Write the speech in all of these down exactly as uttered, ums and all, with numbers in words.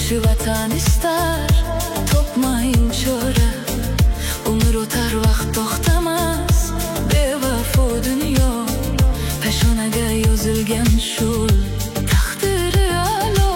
Yaxshi vatan istar topmayın chora. Umr o'tar vaqt to'xtamas, bevafo dunyo. Peshonaga yozilgan shul taqdiri alo.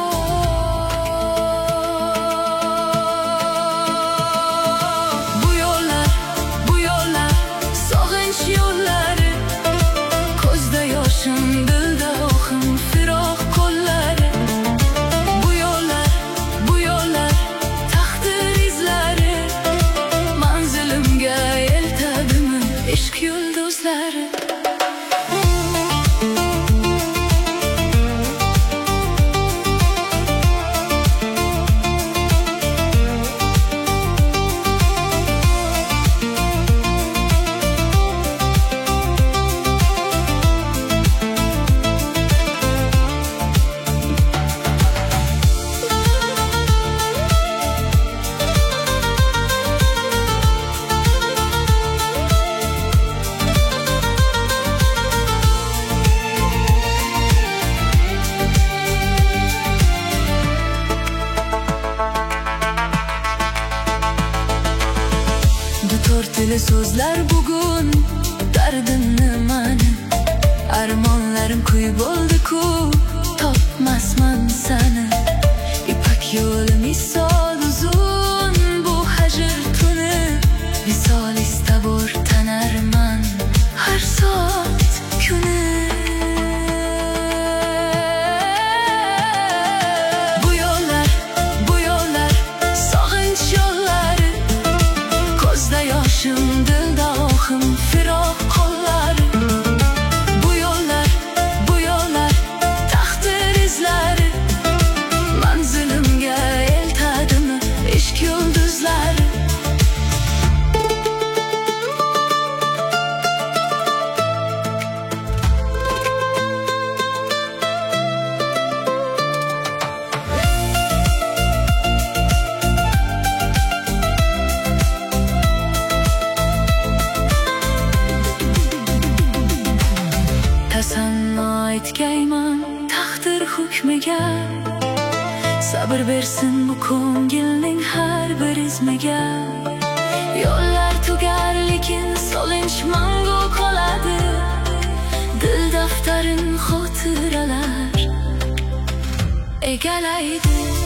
Bu yo'llar, bu yo'llar sog'inch yo'llari. Ko'zda yoshim, dilda o'him, firoq qo'llari. Bu yo'llar, bu yo'llar taqdir izlari. Manzilimga eltadimi ishq yulduzlari. Dutor tili so'zlar bugun dardim nimani. Armonlarim kuy bo'ldi-ku, topmasman sani. Ipak yo'li misol uzun bu hajr tuni. Misol istabor tanarman har soat kuni. Bu yo'llar, bu yo'llar sog'inch yo'llari. Ko'zda yoshim, dilda o'him, firoq qo'llari. Bu yo'llar, bu yo'llar taqdir izlari. Manzilimga eltadimi ishq yulduzlari. Tasanno aytgayman taqdir hukmiga. Sabr bersin bu ko'ngilning har bir izmiga. Yo'llar tugar lekin solinch mangu qoladi. Dil daftarin xotiralar egalaydi.